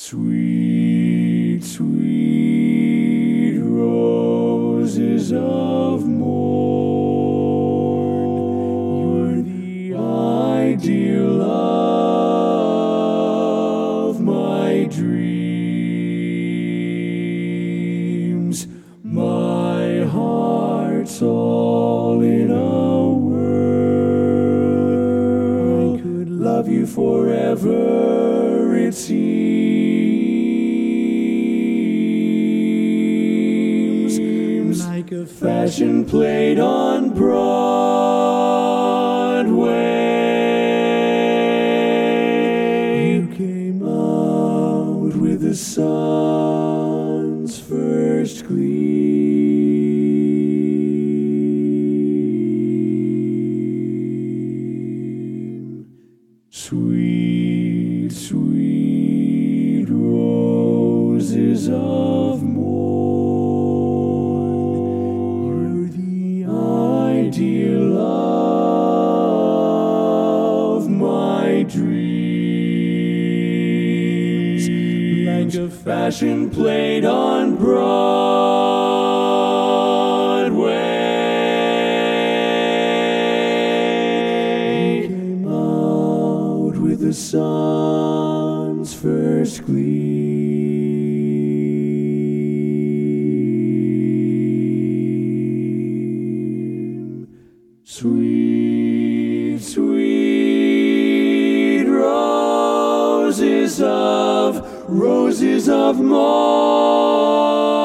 Sweet, sweet roses of morn, you're the ideal of my dreams. My heart's all in a whirl. I could love you forever, it seems, like a fashion plate on Broadway. You came out with the sun's first gleam. Sweet, sweet roses of morn, you're the ideal of my dreams. Like a fashion plate on Broadway. You came out with the sun's first gleam. Sweet, sweet roses of morn.